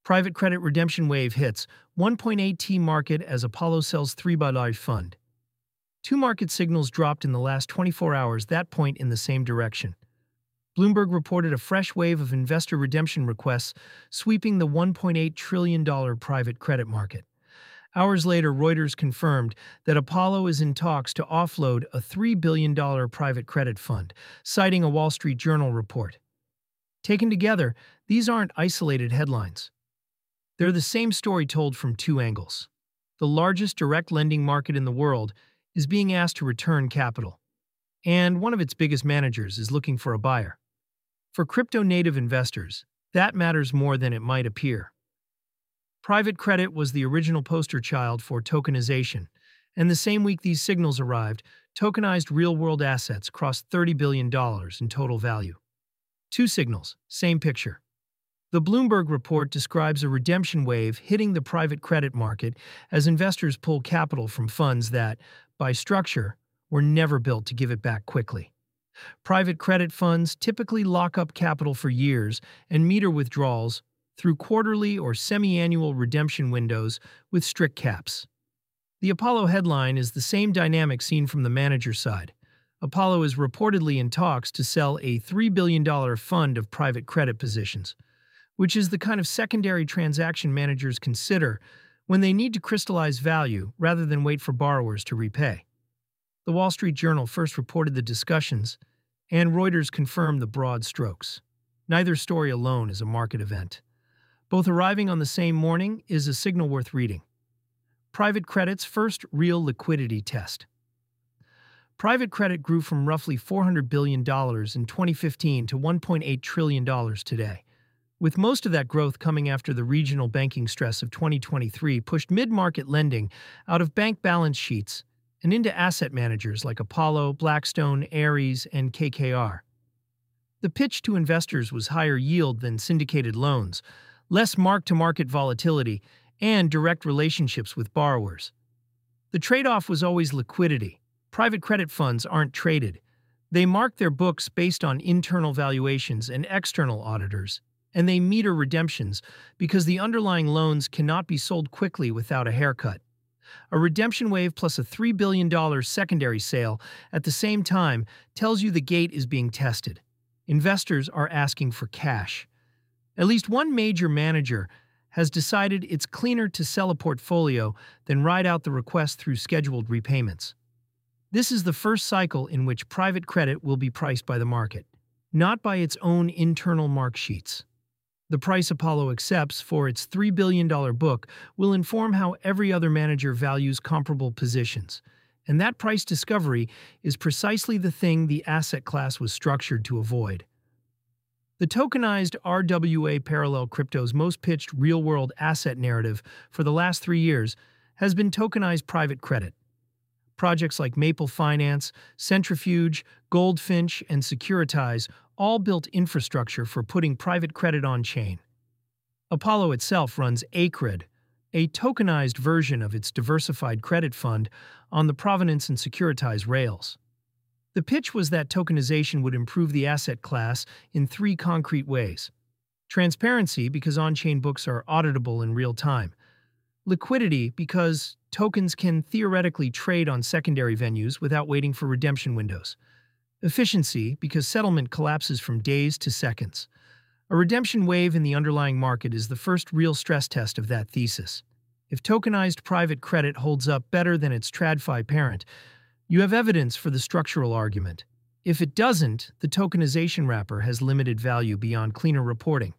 Private credit redemption wave hits 1.8T market as Apollo sells 3 by large fund. Two market signals dropped in the last 24 hours that point in the same direction. Bloomberg reported a fresh wave of investor redemption requests sweeping the $1.8 trillion private credit market. Hours later, Reuters confirmed that Apollo is in talks to offload a $3 billion private credit fund, citing a Wall Street Journal report. Taken together, these aren't isolated headlines. They're the same story told from two angles. The largest direct lending market in the world is being asked to return capital, and one of its biggest managers is looking for a buyer. For crypto-native investors, that matters more than it might appear. Private credit was the original poster child for tokenization, and the same week these signals arrived, tokenized real-world assets crossed $30 billion in total value. Two signals, same picture. The Bloomberg report describes a redemption wave hitting the private credit market as investors pull capital from funds that, by structure, were never built to give it back quickly. Private credit funds typically lock up capital for years and meter withdrawals through quarterly or semi-annual redemption windows with strict caps. The Apollo headline is the same dynamic seen from the manager side. Apollo is reportedly in talks to sell a $3 billion fund of private credit positions, which is the kind of secondary transaction managers consider when they need to crystallize value rather than wait for borrowers to repay. The Wall Street Journal first reported the discussions, and Reuters confirmed the broad strokes. Neither story alone is a market event. Both arriving on the same morning is a signal worth reading. Private credit's first real liquidity test. Private credit grew from roughly $400 billion in 2015 to $1.8 trillion today, with most of that growth coming after the regional banking stress of 2023 pushed mid-market lending out of bank balance sheets and into asset managers like Apollo, Blackstone, Ares, and KKR. The pitch to investors was higher yield than syndicated loans, less mark-to-market volatility, and direct relationships with borrowers. The trade-off was always liquidity. Private credit funds aren't traded. They mark their books based on internal valuations and external auditors, and they meter redemptions because the underlying loans cannot be sold quickly without a haircut. A redemption wave plus a $3 billion secondary sale at the same time tells you the gate is being tested. Investors are asking for cash. At least one major manager has decided it's cleaner to sell a portfolio than ride out the request through scheduled repayments. This is the first cycle in which private credit will be priced by the market, not by its own internal mark sheets. The price Apollo accepts for its $3 billion book will inform how every other manager values comparable positions, and that price discovery is precisely the thing the asset class was structured to avoid. The tokenized RWA parallel crypto's most pitched real-world asset narrative for the last 3 years has been tokenized private credit. Projects like Maple Finance, Centrifuge, Goldfinch, and Securitize all built infrastructure for putting private credit on-chain. Apollo itself runs ACRED, a tokenized version of its diversified credit fund, on the Provenance and Securitize rails. The pitch was that tokenization would improve the asset class in 3 concrete ways. Transparency, because on-chain books are auditable in real time. Liquidity, because tokens can theoretically trade on secondary venues without waiting for redemption windows. Efficiency, because settlement collapses from days to seconds. A redemption wave in the underlying market is the first real stress test of that thesis. If tokenized private credit holds up better than its TradFi parent, you have evidence for the structural argument. If it doesn't, the tokenization wrapper has limited value beyond cleaner reporting.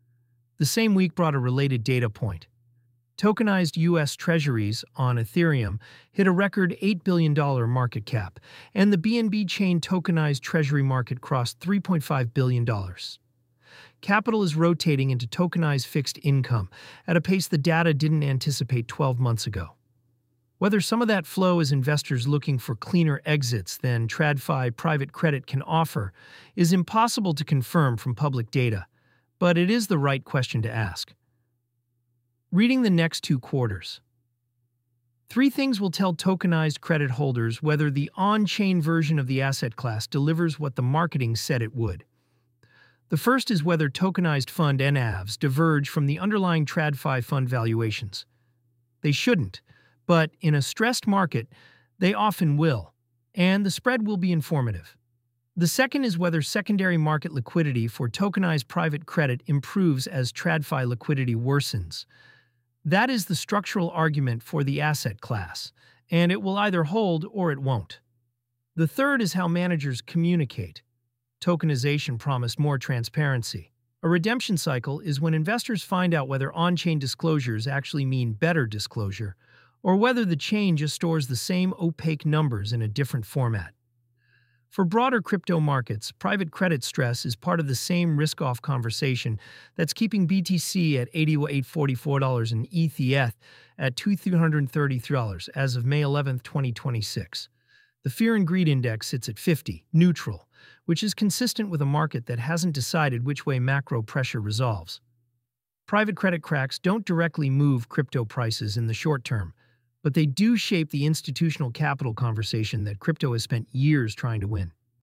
The same week brought a related data point. Tokenized U.S. Treasuries on Ethereum hit a record $8 billion market cap, and the BNB chain tokenized treasury market crossed $3.5 billion. Capital is rotating into tokenized fixed income at a pace the data didn't anticipate 12 months ago. Whether some of that flow is investors looking for cleaner exits than TradFi private credit can offer is impossible to confirm from public data, but it is the right question to ask. Reading the next 2 quarters. 3 things will tell tokenized credit holders whether the on-chain version of the asset class delivers what the marketing said it would. The first is whether tokenized fund NAVs diverge from the underlying TradFi fund valuations. They shouldn't, but in a stressed market, they often will, and the spread will be informative. The second is whether secondary market liquidity for tokenized private credit improves as TradFi liquidity worsens. That is the structural argument for the asset class, and it will either hold or it won't. The third is how managers communicate. Tokenization promised more transparency. A redemption cycle is when investors find out whether on-chain disclosures actually mean better disclosure, or whether the chain just stores the same opaque numbers in a different format. For broader crypto markets, private credit stress is part of the same risk-off conversation that's keeping BTC at $88.44 and ETH at $2,333 as of May 11, 2026. The Fear and Greed Index sits at 50, neutral, which is consistent with a market that hasn't decided which way macro pressure resolves. Private credit cracks don't directly move crypto prices in the short term, but they do shape the institutional capital conversation that crypto has spent years trying to win.